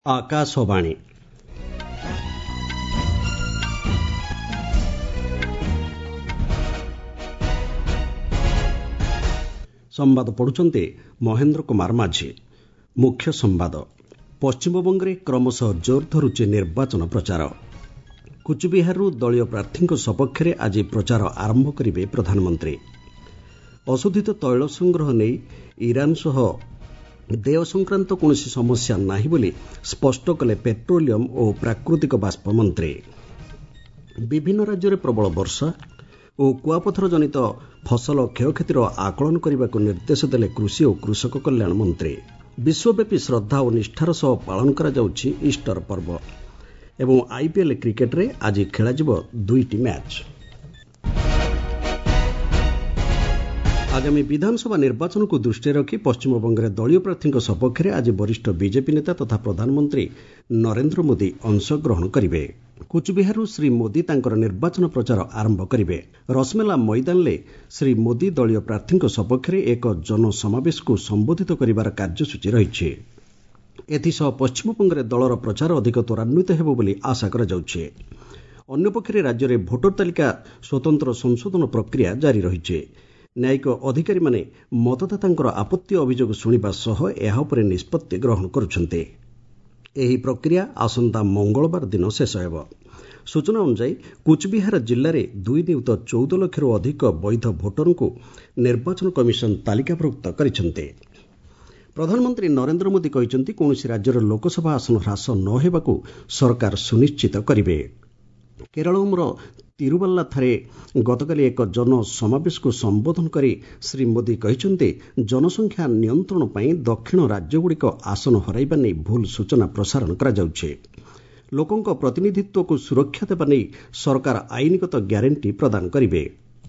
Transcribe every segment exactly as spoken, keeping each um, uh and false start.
आकाशवाणी संवाद पढ़ुचंते महेन्द्र कुमार माझी। मुख्य संवाद पश्चिमबंगे क्रमशः जोर धरुचे निर्वाचन प्रचार। कुचबिहारु दलीय प्रार्थी सपक्ष आज प्रचार आरंभ करेंगे प्रधानमंत्री। अशोधित तैल संग्रह नहीं इरान सह देय संक्रांत कौन समस्या नहीं बोली स्पष्ट कले पेट्रोलियम और प्राकृतिक बाष्प मंत्री। विभिन्न राज्य में प्रबल वर्षा और कुआपथर जनित फसल क्षयक्षतिर आकलन करने को निर्देश देले कृषि और कृषक कल्याण मंत्री। विश्वव्यापी श्रद्धा और निष्ठार सह पालन करा जाउछि ईस्टर पर्व एवं आईपीएल क्रिकेट रे आज खेलाजिबो दुईटी मैच। आगामी विधानसभा निर्वाचन को दृष्टि रखी पश्चिमबंगे दलीय प्रार्थी सपक्ष आज वरिष्ठ बीजेपी नेता तथा प्रधानमंत्री नरेंद्र मोदी अंशग्रहण करेंगे। कुचबिहारु श्री मोदी तांकर निर्वाचन प्रचार आरंभ करेंगे। रसमेला मैदान ले श्री मोदी दलीय प्रार्थी सपक्ष एक जनसमावेश को संबोधित करिवार कार्यसूची रही। एथिसह पश्चिमबंगे दलर प्रचार अधिक त्वरान्वित हेबो बोली आशा करा जाउछि। अन्यपक्षे राज्य में भोटर तालिका स्वतंत्र संशोधन प्रक्रिया जारी रही। न्यायिक अधिकारी माने मतदातांकर आपत्ति अभियोग शुणिबा सह एहा उपरे निष्पत्ति ग्रहण करुछन्ते। एही प्रक्रिया आसंता मंगलवार दिन शेष हेब। सूचना अनुसार कुचबिहार जिले में दुई नियुत चौदह लाख अधिक वैध भोटर को निर्वाचन कमिशन तालिकाभुक्त करिसेंते। प्रधानमंत्री नरेंद्र मोदी कहते कौन राज्यर लोकसभा आसन ह्रास न हेबाकू सरकार सुनिश्चित करेंगे। केरलर तिरुवल्ला ठारे गतकाली एक जनसमावेश को संबोधन करी श्री मोदी कहते जनसंख्या नियंत्रण पर दक्षिण राज्यगुड़िक आसन हराइबा नहीं भूल सूचना प्रसारण करा जाउछे। लोकंक प्रतिनिधित्व को सुरक्षा देबा नहीं सरकार आईनगत ग्यारंटी प्रदान करेंगे।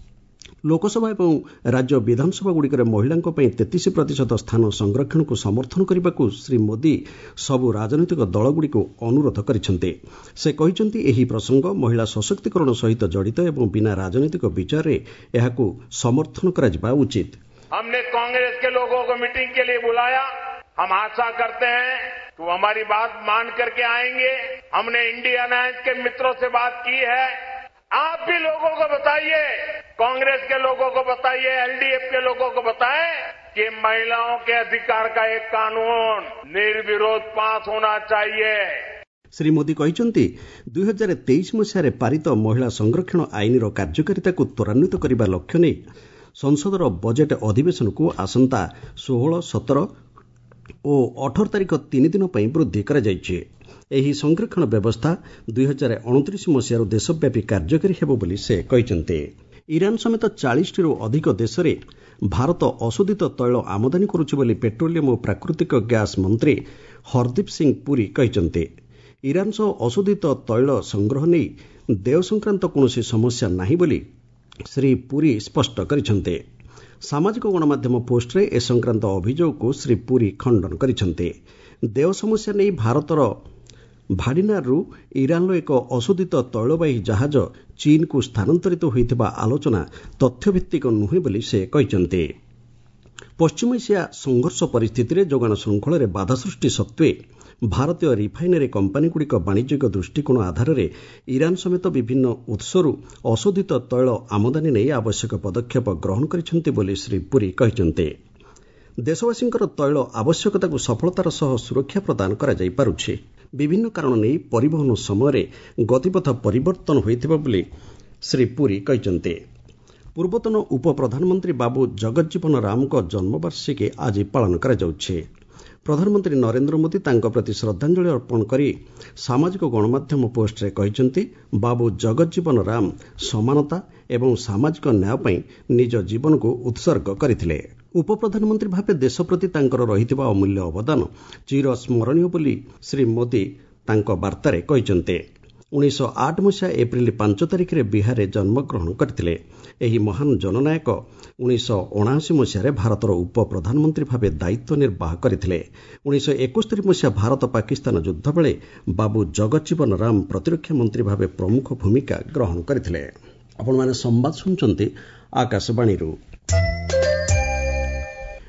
लोकसभा एवं राज्य विधानसभा गुड़िक महिलांक पई तैंतीस प्रतिशत स्थान संरक्षण को समर्थन करने को श्री मोदी सबु राजनीतिक दलगुड़िक अनुरोध करिसेंते। से कहिसेंति एही प्रसंग महिला सशक्तिकरण सहित जड़ित एवं बिना राजनीतिक विचार रे एहाकू समर्थन कराजिबा उचित। हमने कांग्रेस के लोगों को मीटिंग के लिए बुलाया। हम आशा करते हैं कि वो हमारी बात मान करके आएंगे। हमने इंडिया अलायंस के मित्रों से बात की है। आप भी लोगों को बताइए, कांग्रेस के लोगों को बताइए, एलडीएफ के लोगों को बताएं कि महिलाओं के अधिकार का एक कानून निर्विरोध पास होना चाहिए। श्री मोदी कहते दुई हजार तेईस मसीह पारित महिला संरक्षण आईन कार्यकारिता को त्वरान्वित करने लक्ष्य नहीं संसदर बजेट अधिवेशन को आसंता षोहल सतर और अठर तारीख तीन दिन पर वृद्धि करा जायछि। एही संरक्षण व्यवस्था दुई हजार अणतीस मसीह देशव्यापी कार्यकारी हेबो बोली से कहते। इरान समेत चालीस टी अधिक देश में भारत अशोधित तैल आमदानी करुछि बोली पेट्रोलियम और प्राकृतिक गैस मंत्री हरदीप सिंह पुरी कहते। इरान सह अशोधित तैल संग्रह नहीं देय संक्रांत कौन समस्या नहीं बोली श्री पुरी स्पष्ट करिसेंते। सामाजिक गणमाध्यम पोस्ट रे ए संक्रांत अभियोग को श्री पुरी खंडन करिसेंते। देय समस्या नहीं भारतर भाडिनारू इरान एक अशोधित तैलवाही जहाज चीन को स्थानांतरित होइथिबा आलोचना तथ्यभित्तिक नुहे बोली से कहते। पश्चिम एशिया संघर्ष परिस्थिति रे जोगाण श्रृंखल में बाधा सृष्टि सत्वे भारतीय रिफाइनरी कंपानीगुड़िक वाणिज्यिक दृष्टिकोण आधार में इरान समेत विभिन्न उत्सरू अशोधित तैल आमदानी नहीं आवश्यक पदक्षेप ग्रहण करिसेंते बोली श्री पुरी कहते। देशवासी तैल आवश्यकता को सफलतार सह सुरक्षा प्रदान करा जाई पारुछि। विभिन्न कारण नहीं परिवहन समय गतिपथ परिवर्तन होइथिबा बोली श्री पुरी कहते। पूर्वतन उप प्रधानमंत्री बाबू जगज्जीवन राम को जन्मवार्षिकी आज पालन करा जाउछि। प्रधानमंत्री नरेंद्र मोदी तांको प्रति श्रद्धांजलि अर्पण करी सामाजिक गणमाध्यम पोस्ट रे कहते बाबू जगज्जीवन राम समानता एवं सामाजिक न्याय पई निज जीवन को उत्सर्ग करथिले। उप प्रधानमंत्री भावे देश प्रति तांकर रहिथिबा अमूल्य अवदान चिर स्मरणीय बोली श्री मोदी तांको वार्तारे कहते। उन्नीस सौ आठ मसीहा एप्रिल पांच तारिख में बिहार में जन्मग्रहण करथिले। एही महान जननायक उन्नीस सौ अणाशी मसीह भारतर उप प्रधानमंत्री भावे दायित्व निर्वाह करथिले। उन्नीस सौ इकहत्तर मसीहा भारत पाकिस्तान युद्ध बेले बाबू जगज्जीवन राम प्रतिरक्षा मंत्री भावे प्रमुख भूमिका ग्रहण करथिले। आपण माने संवाद सुनचंती आकाशवाणी।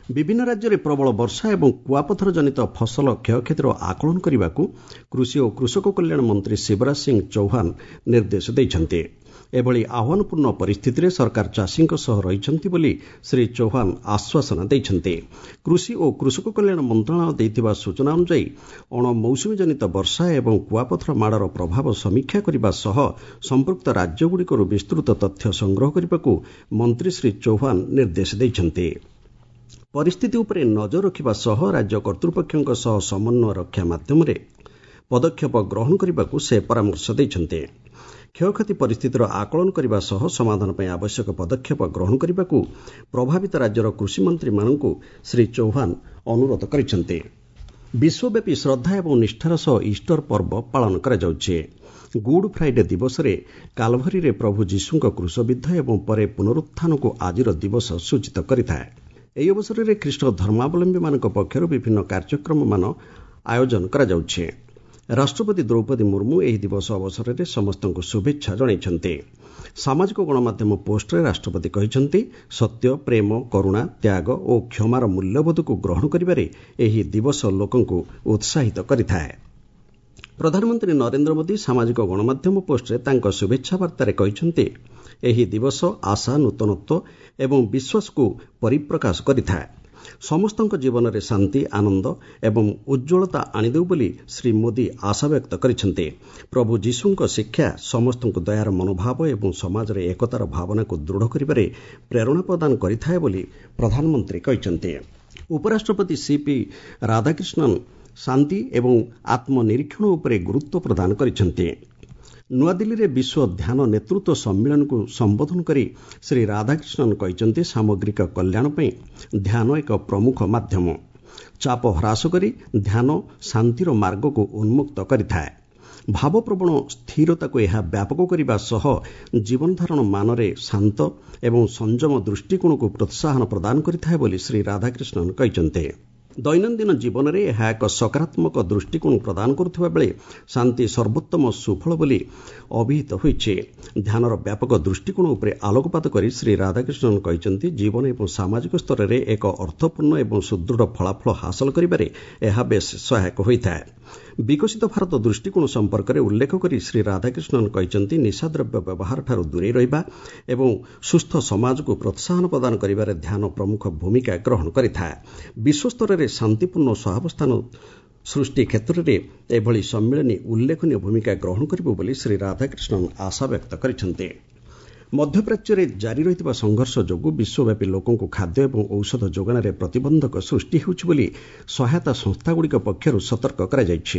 ବିଭିନ୍ନ ରାଜ୍ୟରେ ପ୍ରବଳ ବର୍ଷା ଏବଂ କୁଆପଥର ଜନିତ ଫସଲ କ୍ଷୟକ୍ଷତିର ଆକଳନ କରିବାକୁ କୃଷି ଓ କୃଷକ କଲ୍ୟାଣ ମନ୍ତ୍ରୀ ଶିବରାଜ ସିଂ ଚୌହାନ ନିର୍ଦ୍ଦେଶ ଦେଇଛନ୍ତି। ଏଭଳି ଆହ୍ୱାନପୂର୍ଣ୍ଣ ପରିସ୍ଥିତିରେ ସରକାର ଚାଷୀଙ୍କ ସହ ରହିଛନ୍ତି ବୋଲି ଶ୍ରୀ ଚୌହାନ ଆଶ୍ୱାସନା ଦେଇଛନ୍ତି। କୃଷି ଓ କୃଷକ କଲ୍ୟାଣ ମନ୍ତ୍ରଣାଳୟ ଦେଇଥିବା ସୂଚନା ଅନୁଯାୟୀ ଅଣମୌସୁମୀ ଜନିତ ବର୍ଷା ଏବଂ କୁଆପଥର ମାଡ଼ର ପ୍ରଭାବ ସମୀକ୍ଷା କରିବା ସହ ସମ୍ପୃକ୍ତ ରାଜ୍ୟଗୁଡ଼ିକରୁ ବିସ୍ତୃତ ତଥ୍ୟ ସଂଗ୍ରହ କରିବାକୁ ମନ୍ତ୍ରୀ ଶ୍ରୀ ଚୌହାନ ନିର୍ଦ୍ଦେଶ ଦେଇଛନ୍ତି। ପରିସ୍ଥିତି ଉପରେ ନଜର ରଖିବା ସହ ରାଜ୍ୟ କର୍ତ୍ତୃପକ୍ଷଙ୍କ ସହ ସମନ୍ୱୟ ରକ୍ଷା ମାଧ୍ୟମରେ ପଦକ୍ଷେପ ଗ୍ରହଣ କରିବାକୁ ସେ ପରାମର୍ଶ ଦେଇଛନ୍ତି। କ୍ଷୟକ୍ଷତି ପରିସ୍ଥିତିର ଆକଳନ କରିବା ସହ ସମାଧାନ ପାଇଁ ଆବଶ୍ୟକ ପଦକ୍ଷେପ ଗ୍ରହଣ କରିବାକୁ ପ୍ରଭାବିତ ରାଜ୍ୟର କୃଷିମନ୍ତ୍ରୀମାନଙ୍କୁ ଶ୍ରୀ ଚୌହାନ ଅନୁରୋଧ କରିଛନ୍ତି। ବିଶ୍ୱବ୍ୟାପୀ ଶ୍ରଦ୍ଧା ଏବଂ ନିଷ୍ଠାର ସହ ଇଷ୍ଟର ପର୍ବ ପାଳନ କରାଯାଉଛି। ଗୁଡ୍ ଫ୍ରାଇଡେ ଦିବସରେ କାଲଭରୀରେ ପ୍ରଭୁ ଯୀଶୁଙ୍କ କ୍ରୁଶବିଦ୍ଧ ଏବଂ ପରେ ପୁନରୁତ୍ଥାନକୁ ଆଜିର ଦିବସ ସୂଚିତ କରିଥାଏ। ଏହି ଅବସରରେ ଖ୍ରୀଷ୍ଟ ଧର୍ମାବଲମ୍ବୀମାନଙ୍କ ପକ୍ଷରୁ ବିଭିନ୍ନ କାର୍ଯ୍ୟକ୍ରମମାନ ଆୟୋଜନ କରାଯାଉଛି। ରାଷ୍ଟ୍ରପତି ଦ୍ରୌପଦୀ ମୁର୍ମୁ ଏହି ଦିବସ ଅବସରରେ ସମସ୍ତଙ୍କୁ ଶୁଭେଚ୍ଛା ଜଣାଇଛନ୍ତି। ସାମାଜିକ ଗଣମାଧ୍ୟମ ପୋଷ୍ଟରେ ରାଷ୍ଟ୍ରପତି କହିଛନ୍ତି, ସତ୍ୟ, ପ୍ରେମ, କରୁଣା, ତ୍ୟାଗ ଓ କ୍ଷମାର ମୂଲ୍ୟବୋଧକୁ ଗ୍ରହଣ କରିବାରେ ଏହି ଦିବସ ଲୋକଙ୍କୁ ଉତ୍ସାହିତ କରିଥାଏ। ପ୍ରଧାନମନ୍ତ୍ରୀ ନରେନ୍ଦ୍ର ମୋଦି ସାମାଜିକ ଗଣମାଧ୍ୟମ ପୋଷ୍ଟରେ ତାଙ୍କ ଶୁଭେଚ୍ଛା ବାର୍ତ୍ତାରେ କହିଛନ୍ତି, ଏହି ଦିବସ ଆଶା, ନୂତନତ୍ୱ ଏବଂ ବିଶ୍ୱାସକୁ ପରିପ୍ରକାଶ କରିଥାଏ। ସମସ୍ତଙ୍କ ଜୀବନରେ ଶାନ୍ତି, ଆନନ୍ଦ ଏବଂ ଉଜ୍ଜଳତା ଆଣିଦେଉ ବୋଲି ଶ୍ରୀ ମୋଦି ଆଶାବ୍ୟକ୍ତ କରିଛନ୍ତି। ପ୍ରଭୁ ଯୀଶୁଙ୍କ ଶିକ୍ଷା ସମସ୍ତଙ୍କୁ ଦୟାର ମନୋଭାବ ଏବଂ ସମାଜରେ ଏକତାର ଭାବନାକୁ ଦୃଢ଼ କରିବାରେ ପ୍ରେରଣା ପ୍ରଦାନ କରିଥାଏ ବୋଲି ପ୍ରଧାନମନ୍ତ୍ରୀ କହିଛନ୍ତି। ଉପରାଷ୍ଟ୍ରପତି ସିପି ରାଧାକ୍ରିଷ୍ଣନ୍ ଶାନ୍ତି ଏବଂ ଆତ୍ମନିରୀକ୍ଷଣ ଉପରେ ଗୁରୁତ୍ୱ ପ୍ରଦାନ କରିଛନ୍ତି। ନୂଆଦିଲ୍ଲୀରେ ବିଶ୍ୱ ଧ୍ୟାନ ନେତୃତ୍ୱ ସମ୍ମିଳନୀକୁ ସମ୍ବୋଧନ କରି ଶ୍ରୀ ରାଧାକ୍ରିଷ୍ଣନ୍ କହିଛନ୍ତି, ସାମଗ୍ରିକ କଲ୍ୟାଣ ପାଇଁ ଧ୍ୟାନ ଏକ ପ୍ରମୁଖ ମାଧ୍ୟମ। ଚାପ ହ୍ରାସ କରି ଧ୍ୟାନ ଶାନ୍ତିର ମାର୍ଗକୁ ଉନ୍ମୁକ୍ତ କରିଥାଏ। ଭାବପ୍ରବଣ ସ୍ଥିରତାକୁ ଏହା ବ୍ୟାପକ କରିବା ସହ ଜୀବନଧାରଣ ମାନରେ ଶାନ୍ତ ଏବଂ ସଂଯମ ଦୃଷ୍ଟିକୋଣକୁ ପ୍ରୋତ୍ସାହନ ପ୍ରଦାନ କରିଥାଏ ବୋଲି ଶ୍ରୀ ରାଧାକ୍ରିଷ୍ଣନ୍ କହିଛନ୍ତି। ଦୈନନ୍ଦିନ ଜୀବନରେ ଏହା ଏକ ସକାରାତ୍ମକ ଦୃଷ୍ଟିକୋଣ ପ୍ରଦାନ କରୁଥିବା ବେଳେ ଶାନ୍ତି ସର୍ବୋତ୍ତମ ସୁଫଳ ବୋଲି ଅଭିହିତ ହୋଇଛି। ଧ୍ୟାନର ବ୍ୟାପକ ଦୃଷ୍ଟିକୋଣ ଉପରେ ଆଲୋକପାତ କରି ଶ୍ରୀ ରାଧାକ୍ରିଷ୍ଣନ୍ କହିଛନ୍ତି, ଜୀବନ ଏବଂ ସାମାଜିକ ସ୍ତରରେ ଏକ ଅର୍ଥପୂର୍ଣ୍ଣ ଏବଂ ସୁଦୃଢ଼ ଫଳାଫଳ ହାସଲ କରିବାରେ ଏହା ବେଶ୍ ସହାୟକ ହୋଇଥାଏ। ବିକଶିତ ଭାରତ ଦୃଷ୍ଟିକୋଣ ସମ୍ପର୍କରେ ଉଲ୍ଲେଖ କରି ଶ୍ରୀ ରାଧାକ୍ରିଷ୍ଣନ୍ କହିଛନ୍ତି, ନିଶାଦ୍ରବ୍ୟ ବ୍ୟବହାରଠାରୁ ଦୂରେଇ ରହିବା ଏବଂ ସୁସ୍ଥ ସମାଜକୁ ପ୍ରୋତ୍ସାହନ ପ୍ରଦାନ କରିବାରେ ଧ୍ୟାନ ପ୍ରମୁଖ ଭୂମିକା ଗ୍ରହଣ କରିଥାଏ। ବିଶ୍ୱସ୍ତରରେ ଶାନ୍ତିପୂର୍ଣ୍ଣ ସହାବସ୍ଥାନ ସୃଷ୍ଟି କ୍ଷେତ୍ରରେ ଏଭଳି ସମ୍ମିଳନୀ ଉଲ୍ଲେଖନୀୟ ଭୂମିକା ଗ୍ରହଣ କରିବ ବୋଲି ଶ୍ରୀ ରାଧାକ୍ରିଷ୍ଣନ୍ ଆଶାବ୍ୟକ୍ତ କରିଛନ୍ତି। ମଧ୍ୟପ୍ରାଚ୍ୟରେ ଜାରି ରହିଥିବା ସଂଘର୍ଷ ଯୋଗୁଁ ବିଶ୍ୱବ୍ୟାପୀ ଲୋକଙ୍କୁ ଖାଦ୍ୟ ଏବଂ ଔଷଧ ଯୋଗାଣରେ ପ୍ରତିବନ୍ଧକ ସୃଷ୍ଟି ହେଉଛି ବୋଲି ସହାୟତା ସଂସ୍ଥାଗୁଡ଼ିକ ପକ୍ଷରୁ ସତର୍କ କରାଯାଇଛି।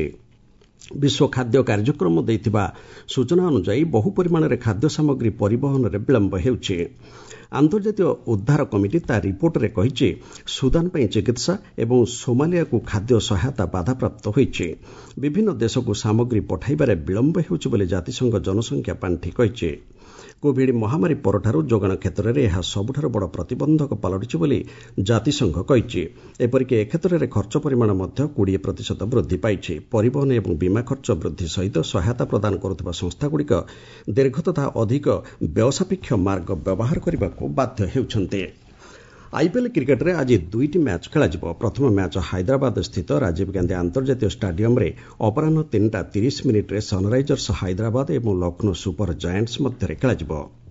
ବିଶ୍ୱ ଖାଦ୍ୟ କାର୍ଯ୍ୟକ୍ରମ ଦେଇଥିବା ସୂଚନା ଅନୁଯାୟୀ ବହୁ ପରିମାଣରେ ଖାଦ୍ୟ ସାମଗ୍ରୀ ପରିବହନରେ ବିଳମ୍ବ ହେଉଛି। ଆନ୍ତର୍ଜାତୀୟ ଉଦ୍ଧାର କମିଟି ତା ରିପୋର୍ଟରେ କହିଛି, ସୁଦାନ ପାଇଁ ଚିକିତ୍ସା ଏବଂ ସୋମାଲିଆକୁ ଖାଦ୍ୟ ସହାୟତା ବାଧାପ୍ରାପ୍ତ ହୋଇଛି। ବିଭିନ୍ନ ଦେଶକୁ ସାମଗ୍ରୀ ପଠାଇବାରେ ବିଳମ୍ବ ହେଉଛି ବୋଲି ଜାତିସଂଘ ଜନସଂଖ୍ୟା ପାଣ୍ଠି କହିଛି। କୋଭିଡ୍ ମହାମାରୀ ପରଠାରୁ ଯୋଗାଣ କ୍ଷେତ୍ରରେ ଏହା ସବୁଠାରୁ ବଡ଼ ପ୍ରତିବନ୍ଧକ ପାଲଟିଛି ବୋଲି ଜାତିସଂଘ କହିଛି। ଏପରିକି ଏ କ୍ଷେତ୍ରରେ ଖର୍ଚ୍ଚ ପରିମାଣ ମଧ୍ୟ କୋଡ଼ିଏ ପ୍ରତିଶତ ବୃଦ୍ଧି ପାଇଛି। ପରିବହନ ଏବଂ ବୀମା ଖର୍ଚ୍ଚ ବୃଦ୍ଧି ସହିତ ସହାୟତା ପ୍ରଦାନ କରୁଥିବା ସଂସ୍ଥାଗୁଡ଼ିକ ଦୀର୍ଘ ତଥା ଅଧିକ ବ୍ୟୟସାପେକ୍ଷ ମାର୍ଗ ବ୍ୟବହାର କରିବାକୁ ବାଧ୍ୟ ହେଉଛନ୍ତି। ଆଇପିଏଲ୍ କ୍ରିକେଟରେ ଆଜି ଦୁଇଟି ମ୍ୟାଚ୍ ଖେଳାଯିବ। ପ୍ରଥମ ମ୍ୟାଚ୍ ହାଇଦ୍ରାବାଦ ସ୍ଥିତ ରାଜୀବ ଗାନ୍ଧୀ ଆନ୍ତର୍ଜାତୀୟ ଷ୍ଟାଡିୟମ୍ରେ ଅପରାହ୍ନ ତିନିଟା ତିରିଶ ମିନିଟ୍ରେ ସନ୍ରାଇଜର୍ସ ହାଇଦ୍ରାବାଦ ଏବଂ ଲକ୍ଷ୍ନୌ ସୁପର ଜାଏଣ୍ଟସ୍ ମଧ୍ୟରେ ଖେଳାଯିବ।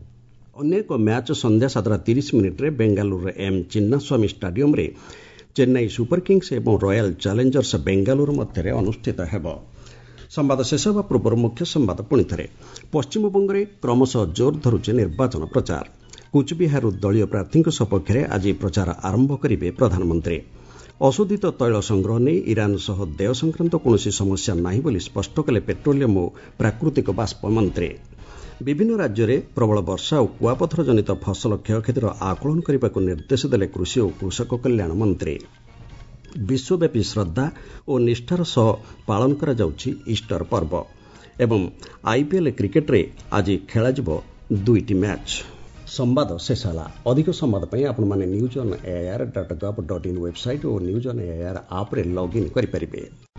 ଅନ୍ୟ ଏକ ମ୍ୟାଚ୍ ସନ୍ଧ୍ୟା ସାତଟା ତିରିଶ ମିନିଟ୍ରେ ବେଙ୍ଗାଲୁରୁର ଏମ୍ ଚିନ୍ନାସ୍ୱାମୀ ଷ୍ଟାଡିୟମ୍ରେ ଚେନ୍ନାଇ ସୁପର କିଙ୍ଗସ୍ ଏବଂ ରୟାଲ୍ ଚ୍ୟାଲେଞ୍ଜର୍ସ ବେଙ୍ଗାଲୁରୁ ମଧ୍ୟରେ ଅନୁଷ୍ଠିତ ହେବ। ସମ୍ବାଦ ଶେଷ ହେବା ପୂର୍ବରୁ ମୁଖ୍ୟ ସମ୍ବାଦ ପୁଣି ଥରେ। ପଶ୍ଚିମବଙ୍ଗରେ କ୍ରମଶଃ ଜୋର ଧରୁଛି ନିର୍ବାଚନ ପ୍ରଚାର। କୁଚବିହାରରୁ ଦଳୀୟ ପ୍ରାର୍ଥୀଙ୍କ ସପକ୍ଷରେ ଆଜି ପ୍ରଚାର ଆରମ୍ଭ କରିବେ ପ୍ରଧାନମନ୍ତ୍ରୀ। ଅଶୋଧିତ ତୈଳ ସଂଗ୍ରହ ନେଇ ଇରାନ୍ ସହ ଦେୟ ସଂକ୍ରାନ୍ତ କୌଣସି ସମସ୍ୟା ନାହିଁ ବୋଲି ସ୍ପଷ୍ଟ କଲେ ପେଟ୍ରୋଲିୟମ୍ ଓ ପ୍ରାକୃତିକ ବାଷ୍ପ ମନ୍ତ୍ରୀ। ବିଭିନ୍ନ ରାଜ୍ୟରେ ପ୍ରବଳ ବର୍ଷା ଓ କୁଆପଥର ଜନିତ ଫସଲ କ୍ଷୟକ୍ଷତିର ଆକଳନ କରିବାକୁ ନିର୍ଦ୍ଦେଶ ଦେଲେ କୃଷି ଓ କୃଷକ କଲ୍ୟାଣ ମନ୍ତ୍ରୀ। ବିଶ୍ୱବ୍ୟାପୀ ଶ୍ରଦ୍ଧା ଓ ନିଷ୍ଠାର ସହ ପାଳନ କରାଯାଉଛି ଇଷ୍ଟର ପର୍ବ। ଏବଂ ଆଇପିଏଲ୍ କ୍ରିକେଟରେ ଆଜି ଖେଳାଯିବ ଦୁଇଟି ମ୍ୟାଚ୍। ସମ୍ବାଦ ଶେଷ ହେଲା। ଅଧିକ ସମ୍ବାଦ ପାଇଁ ଆପଣମାନେ news on AIR dot gov dot in website ଓ ନ୍ୟୁଜ୍ ଅନ୍ ଏଆଇଆର୍ ଆପ୍ରେ ଲଗ୍ଇନ୍ କରିପାରିବେ।